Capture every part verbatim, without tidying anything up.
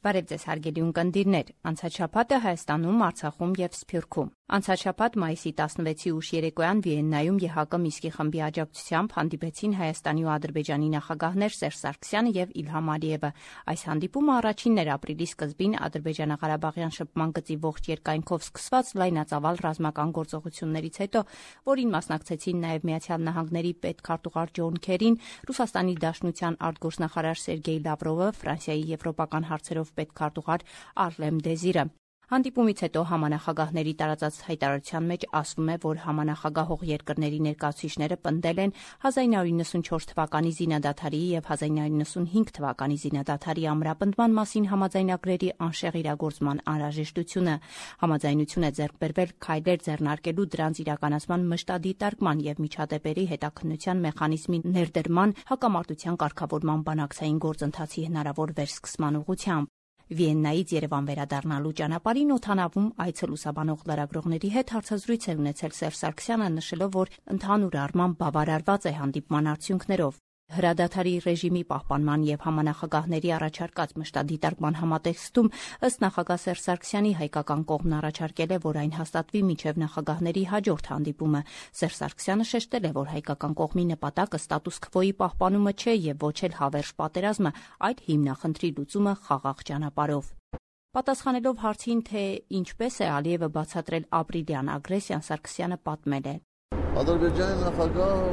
Բարև ձեզ հարգելի ունկնդիրներ, անցած շաբաթը Հայաստանում, Արցախում և Սփյուռքում։ Անցած շաբաթ մայիսի տասնվեցի ուշ երեկոյան Վիեննայում ԵՀԿ Մինսկի խմբի աջակցությամբ հանդիպեցին Հայաստանի ու Ադրբեջանի նախագահներ Սերժ Սարգսյանը և Իլհամ Ալիևը։ Այս հանդիպումը առաջինն էր ապրիլի սկզբին Ադրբեջանա-Ղարաբաղյան շփման գծի ողջ երկայնքով սկսված լայնածավալ ռազմական գործողություններից հետո, որին մասնակցեցին նաև Միացյալ Նահանգների պետքարտուղար Ջոն Քերին, Ռուսաստանի Դաշնության արտգործնախարար Սերգեյ Լավրովը, Ֆրանսիայի եվրոպական հարցերով պետքարտուղար Արլեմ Դեզիրը։ Հանդիպումից հետո համանախագահների տարածած հայտարարության մեջ ասվում է, որ համանախագահող երկրների ներկայացուցիչները պնդել են հազար նույնսուն իննսունչորս թվականի զինադադարի և հազար նույնսուն իննսունհինգ թվականի զինադադարի ամրապնդման մասին համաձայնագրերի անշեղ իրագործման անհրաժեշտությունը։ Համաձայնություն է ձեռք բերվել քայլեր ձեռնարկելու դրանց իրականացման մշտադիտարկման և միջադեպերի հետաքննության մեխանիզմի ներդրման, հակամարտության կարգավորման բանակցային գործընթացի հնարավոր վերսկսման ուղղությամբ։ Վիեննայից Երևան վերադառնալու ճանապարհին օդանավում այցելուսաբանող լրագրողների հետ հարցազրույց է ունեցել Սերժ Սարգսյանը, նշելով, որ ընդհանուր առմամբ բավարարված է հանդիպման արդյունքներով։ Հրադադարի ռեժիմի պահպանման և համանախագահների առաջարկած մշտադիտարկման համատեքստում ըստ նախագահ Սերժ Սարգսյանի հայկական կողմն առաջարկել է, որ այն հաստատվի մինչև նախագահների հաջորդ հանդիպումը։ Սերժ Սարգսյանը շեշտել է, որ հայկական կողմի նպատակը ստատուս քվոյի պահպանումը չէ և ոչ էլ հավերժ պատերազմը, այլ հիմնախնդրի լուծումը խաղաղ ճանապարհով։ Պատասխանելով հարցին, թե ինչպես է Ալիևը բացատրել ապրիլյան ագրեսիան, Սարգսյանը պատմել է. Ադրբեջանի նախագահը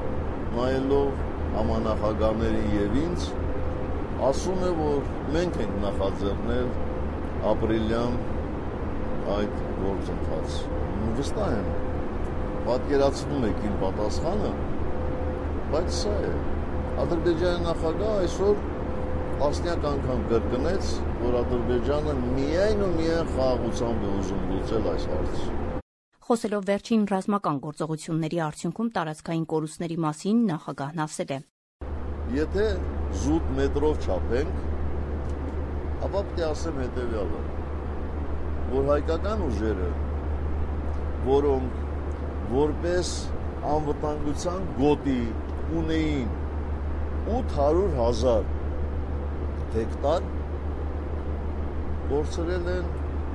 նայելով համանախագահներին եւ ինձ ասում է, որ մենք ենք նախաձեռնել ապրիլյան այդ գործընթացը։ Վստահ եմ, պատկերացնում եք իմ պատասխանը, բայց սա է։ Ադրբեջանի նախագահը այսօր տասնյակ անգամ կրկնեց, որ Ադրբեջանը միայն ու միայն խաղաղությամբ է ուզում լուծել այս հարցը։ Խոսելով վերջին ռազմական գործողությունների արդյունքում տարածքային կորուստների մասին, նախագահն ասել է. Եթե զուտ մետրով չափենք, ապա պետք է ասեմ հետևյալը, որ հայկական ուժերը, որոնք որպես անվտանգության գոտի ունեին ութ հարյուր հազար հեկտար, կորցրել են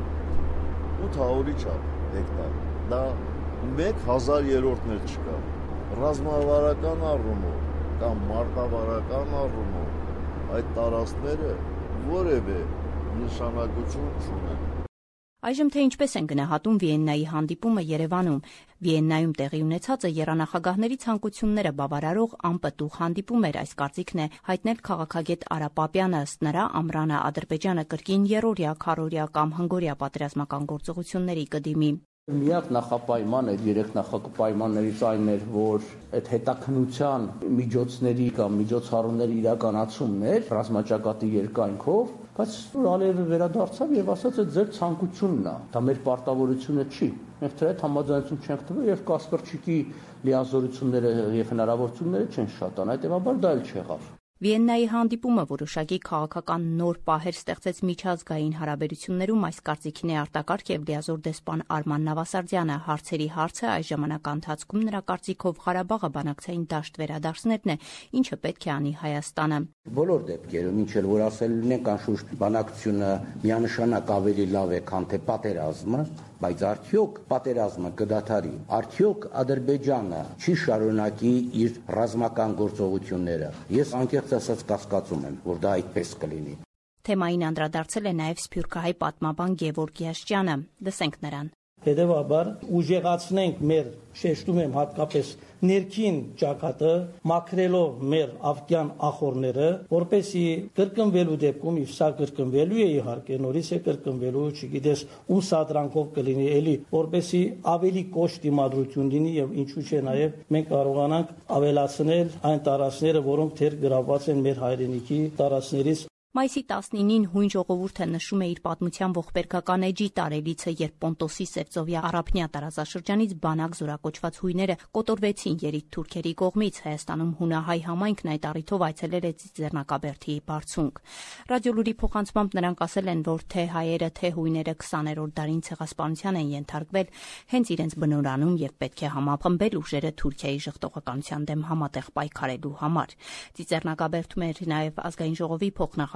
ութ հարյուրի չափ հեկտար։ Դա մեկ հազարերորդն էլ չկա։ Ռազմավարական առումով կամ մարտավարական առումով այդ տարածքները որևէ նշանակություն չունեն։ Այժմ թե ինչպես են գնահատում Վիեննայի հանդիպումը Երևանում։ Վիեննայում տեղի ունեցածը եռանախագահների ցանկությունները բավարարող անպտուղ հանդիպում էր, այս կարծիքն է հայտնել քաղաքագետ Արա Պապյանը։ Ըստ նրա, ամռանը Ադրբեջանը կրկին երրորդյա, քառորդյա կամ հնգօրյա պատերազմական գործողությունների կդիմի։ Միակ նախապայման այդ երեք նախապայմաններից այն էր, որ այդ հետաքննության միջոցների կամ միջոցառումների իրականացումն էր ռազմաճակատի երկայնքով, բայց Ալիևը վերադարձավ եւ ասաց, այդ ձեր ցանկությունն է, դա մեր պարտավորությունը չի։ Մենք դրա հետ համաձայնություն չենք տվել եւ Կասպերչիկի լիազորությունները եւ հնարավորությունները չեն շատան, հետեւաբար դա էլ չեղավ։ Վիեննայի հանդիպումը որոշակի քաղաքական նոր պահեր ստեղծեց միջազգային հարաբերություններում, այս կարծիքին է արտակարգ եւ լիազոր դեսպան Արման Նավասարդյանը։ Հարցերի հարցը այս ժամանակա ընթացքում նրա կարծիքով Ղարաբաղը բանակցային դաշտ վերադարձնելն է, ինչը պետք է անի Հայաստանը։ Բոլոր դեպքերում, ինչ էլ որ ասել ենք, անշուշտ բանակցությունը միանշանակ ավելի լավ է, քան թե պատերազմը, բայց արդյոք պատերազմը կդադարի, արդյոք Ադրբեջանը չի շարունակի իր ռազմական գործողությունները։ Ես անկեղծ ասած կասկածում եմ, որ դա այդպես կլինի։ Թեմային անդրադարձել է նաև սփյուռքահայ պատմաբան Գևորգ Յաշճյանը։ Լսենք նրան։ Հետևաբար ուժեղացնենք մեր, շեշտում եմ հատկապես ներքին ճակատը, մաքրելով մեր ավտյան ախորները, որպեսի կրկնվելու դեպքում, if սա կրկնվելու է իհարկե, նորից է կրկնվելու, չգիտես ում սադրանքով կլինի էլի, որպեսի ավելի կոշտ դիմադրություն լինի եւ ինչու՞ չէ նաեւ մենք կարողանանք ավելացնել այն տարածքները, որոնք թեր գրաված են մեր հայրենիքի տարածքներից։ Մայիսի տասնինին հույն ժողովուրդը նշում է իր պատմության ողբերգական էջի տարելիցը, երբ Պոնտոսի Սևծովյա առափնյա տարածաշրջանից բանակ զորակոչված հույները կոտորվեցին երիտ թուրքերի կողմից։ Հայաստանում հունահայ համայնքն այդ առիթով այցելել է Ծիծեռնակաբերդի բարձունք։ Ռադիոլուրի փոխանցմամբ նրանք ասել են, որ թե հայերը, թե հույները քսաներորդ դարին ցեղասպանության են ենթարկվել հենց իրենց բնորանում եւ պետք է համախմբել ուժերը Թուրքիայի ժխտողականության դեմ համատեղ պայքարելու համար։ Ծիծեռնակաբերդում էր նաեւ ազգային ժողովի փոխնախագահ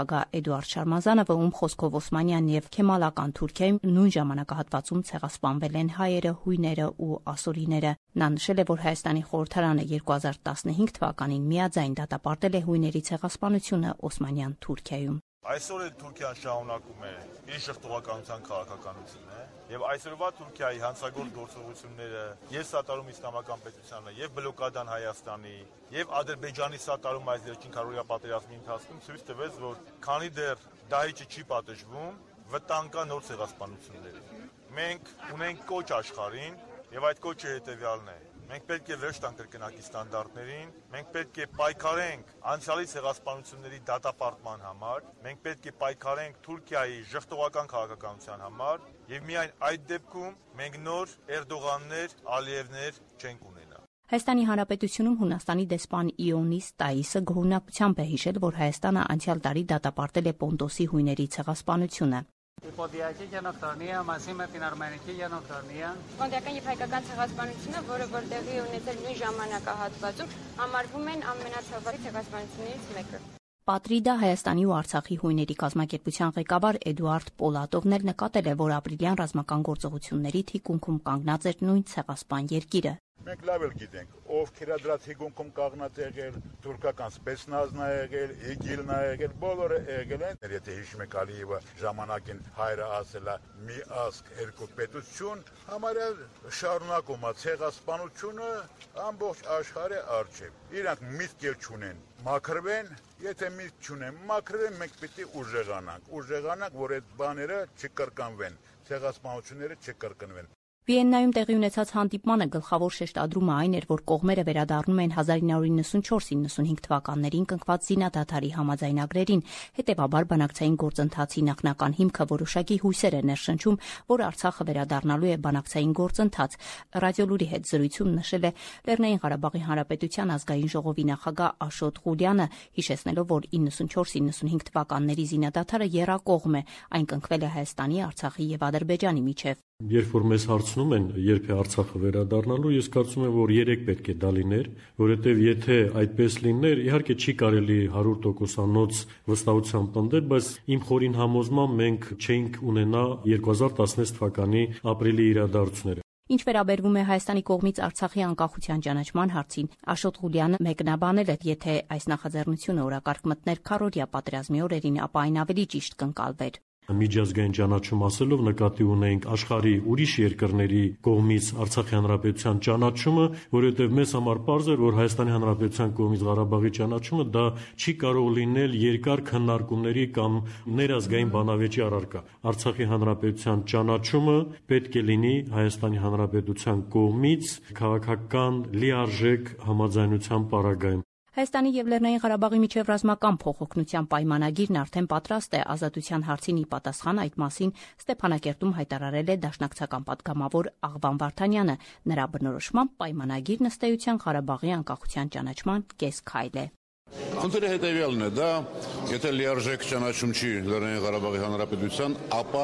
նախագահ Էդուարդ Շարմազանովը, ում խոսքով Օսմանյան եւ Քեմալական Թուրքիայում նույն ժամանակահատվածում ցեղասպանվել են հայերը, հույները ու ասորիները։ Նա նշել է, որ Հայաստանի խորհրդարանը երկու հազար տասնհինգ թվականին միաձայն դատապարտել է հույների ցեղասպանությունը Օսմանյան Թուրքիայում։ Այսօր էլ Թուրքիան շարունակում է իր շղթողականության քաղաքականությունը եւ այսօրվա Թուրքիայի հանցագործ գործողությունները եւ սատարում իսլամական պետությանը եւ բլոկադան Հայաստանի եւ Ադրբեջանի սատարում այս վերջին քառօրյա պատերազմի ընթացքում ցույց տվեց, որ քանի դեռ դահիճը չի պատժվում, վտանգ կա նոր ցեղասպանությունների։ Մենք ունենք կոչ աշխարհին եւ այդ կոչը հետեւյալն է. մենք պետք է վերջ տանք կրկնակի ստանդարտներին, մենք պետք է պայքարենք անցյալի ցեղասպանությունների դատապարտման համար, մենք պետք է պայքարենք Թուրքիայի ժխտողական քաղաքականության համար եւ միայն այդ դեպքում մենք նոր Էրդողաններ, Ալիևներ չենք ունենա։ Հայաստանի Հանրապետությունում Հունաստանի դեսպան Իոնիս Տայիսը գոհունակությամբ է հիշել, որ Հայաստանը անցյալ տարի դատապարտել է Պոնտոսի հույների ցեղասպանությունը։ Պոդիակի գենոկտորնիա, մասիմեթին արմենիկի գենոկտորնիա։ Պոնդիական եւ հայկական ցեղասպանությունը, որը որ տեղի ունեցել նույն ժամանակահատվածում, համարվում են ամենացավալի ցեղասպանություններից մեկը։ Պատրիդա Հայաստանի ու Արցախի հույների կազմակերպության ղեկավար Էդուարդ Պոլատովն էլ նկատել է, որ ապրիլյան ռազմական գործողությունների թիկունքում կանգնած էր նույն ցեղասպան երկիրը։ Մենք լավ էլ գիտենք, ովքեր դրա թիկունքում կանգնած եղել, թուրքական սպեցնազն ա եղել, իգիլն ա եղել, բոլորը եղել են։ Եթե հիշում եք Ալիևը ժամանակին հայրը ասել է մի ազգ, երկու պետություն, համարյա շարունակում է ցեղասպանությունը ամբողջ աշխարհի առջև։ Իրանք միտք էլ չունեն, մաքրվեն, եթե միտք չունեն, մաքրվեն, մենք պիտի ուժեղանանք, ուժեղանանք, որ այդ բաները չկրկնվեն, ցեղասպանությունները չկրկնվեն։ Վիեննայում տեղի ունեցած հանդիպմանը գլխավոր շեշտադրումը այն էր, որ կողմերը վերադառնում են հազար ինը հարյուր նվաթ իննսունհինգ թվականներին կնքված զինադադարի համաձայնագրերին, հետևաբար բանակցային գործընթացի նախնական հիմքը որոշակի հույսեր է ներշնչում, որ Արցախը վերադառնալու է բանակցային գործընթաց։ Ռադիոլուրի հետ զրույցում նշել է Լեռնային Ղարաբաղի Հանրապետության ազգային ժողովի նախագահ Աշոտ Ղուլյանը, հիշեցնելով, որ իննսունչորս իննսունհինգ թվականների զինադադարը եռակողմ է, այն կնքվել է Հայաստանի, Արցախի եւ Ադրբեջանի միջև։ Երբ որ մեզ հարցնում են, երբ է Արցախը վերադառնալու, ես կարծում եմ, որ երեք պետք է դա լիներ, որովհետև եթե այդպես լիներ, իհարկե չի կարելի հարյուր տոկոսանոց վստահությամբ պնդել, բայց իմ խորին համոզմամբ մենք չէինք ունենա երկու հազար տասնհինգ թվականի ապրիլի իրադարձությունները։ Ինչ վերաբերվում է Հայաստանի կողմից Արցախի անկախության ճանաչման հարցին, Աշոտ Ղուլյանը մեկնաբանել է, եթե այս նախաձեռնությունը օրակարգ մտներ քառօրյա պատերազմի օրերին, ապա այն ավելի ճիշտ կընկալվեր։ Միջազգային ճանաչում ասելով նկատի ունենք աշխարհի ուրիշ երկրների կողմից Արցախի հանրապետության ճանաչումը, որովհետև մեզ համար պարզ էր, որ Հայաստանի հանրապետության կողմից Ղարաբաղի ճանաչումը դա չի կարող լինել երկար քննարկումների կամ ներազգային բանավեճի առարկա։ Արցախի հանրապետության ճանաչումը պետք է լինի Հայաստանի հանրապետության կողմից քաղաքական լիարժեք համաձայնության պարագայում։ Հայաստանի եւ Լեռնային Ղարաբաղի միջև ռազմական փոխօգնության պայմանագիրն արդեն պատրաստ է, ազատության հարցին ի պատասխան այդ մասին Ստեփանակերտում հայտարարել է դաշնակցական պատգամավոր Աղվան Վարդանյանը։ Նրա բնորոշմամբ պայմանագիրն ըստ էության Ղարաբաղի անկախության ճանաչման կես-քայլ է։ Խնդիրը հետևյալն է, դա եթե լիարժեք ճանաչում չի Լեռնային Ղարաբաղի Հանրապետության, ապա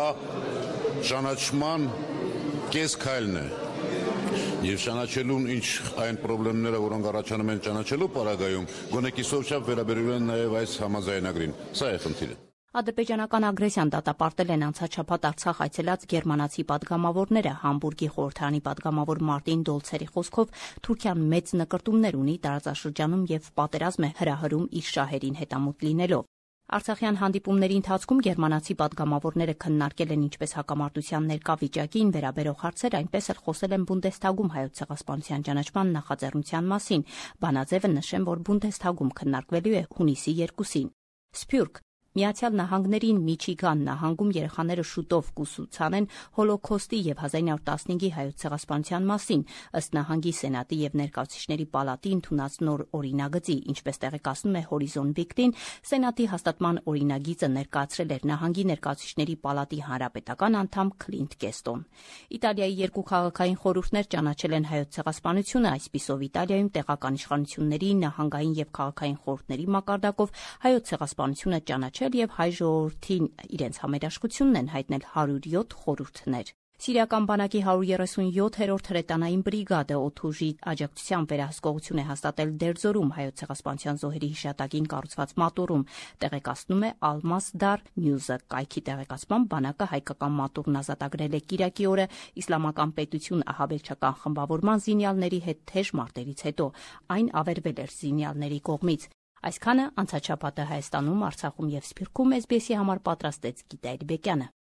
ճանաչման կես-քայլն է։ Եվ ճանաչելուն ինչ այն խնդիրները, որոնք առաջանում են ճանաչելու պարագայում, գոնե կիսով չափ վերաբերում են նաև այս համաձայնագրին։ Սա է խնդիրը։ Ադրբեջանական ագրեսիան դատապարտել են անցաչափած Արցախ այցելած գերմանացի падգամավորները։ Համբուրգի խորհրդարանի падգամավոր Մարտին Դոլցերի խոսքով Թուրքիան մեծ նկրտումներ ունի տարածաշրջանում եւ պատերազմ է հրահրում իր շահերին հետամուտ լինելով։ Արցախյան հանդիպումների ընթացքում գերմանացի падգամավորները քննարկել են ինչպես հակամարտության ներկա վիճակին վերաբերող հարցեր, այնպես էլ խոսել են Բունդեսթագում հայոց ցեղասպանության ճանաչման նախաձեռնության մասին։ Բանաձևը նշեն, որ Բունդեսթագում քննարկվելու է հունիսի երկուսին։ Սփյուռք Միացյալ Նահանգներին Միչիգան նահանգում երեխաները շուտով կուսուցանեն Հոլոքոստի եւ հազար ինը հարյուր տասնհինգի հայոց ցեղասպանության մասին, ըստ նահանգի սենատի եւ ներկայացուցիչների պալատի ընդունած նոր օրինագծի, ինչպես տեղեկացնում է Հորիզոն Վիկտին, սենատի հաստատման օրինագիծը ներկայացրել էր նահանգի ներկայացուցիչների պալատի հանրապետական անդամ Քլինտ Կեստոն։ Իտալիայի երկու քաղաքային խորհուրդներ ճանաչել են հայոց ցեղասպանությունը, այսպիսով Իտալիայում տեղական իշխանությունների, նահանգային եւ քաղաքային խորհուրդների մակարդակով հայոց ցեղասպանությունը ճանաչել եւ հայ ժողովրդին իրենց համերաշխությունն են հայտնել հարյուր յոթ խորհուրդներ։ Սիրիական բանակի հարյուր երեսունյոթերորդ հրետանային բրիգադը օդուժի աջակցությամբ վերահսկողություն է հաստատել Դերձորում հայոց ցեղասպանության զոհերի հիշատակին կառուցված մատուռում, տեղեկացնում է Al-Masdar News-ը։ Կայքի տեղեկացմամբ բանակը հայկական մատուռն ազատագրել է կիրակի օրը իսլամական պետություն ահաբեկչական խմբավորման զինյալների հետ թեժ մարտերից հետո։ Այն ավերվել էր զինյալների կողմից։ Այսքանը անցած շաբաթը Հայաստանում, Արցախում եւ Սփյուռքում էս բի էսի համար պատրաստեց Գիտա Էրբեկյանը։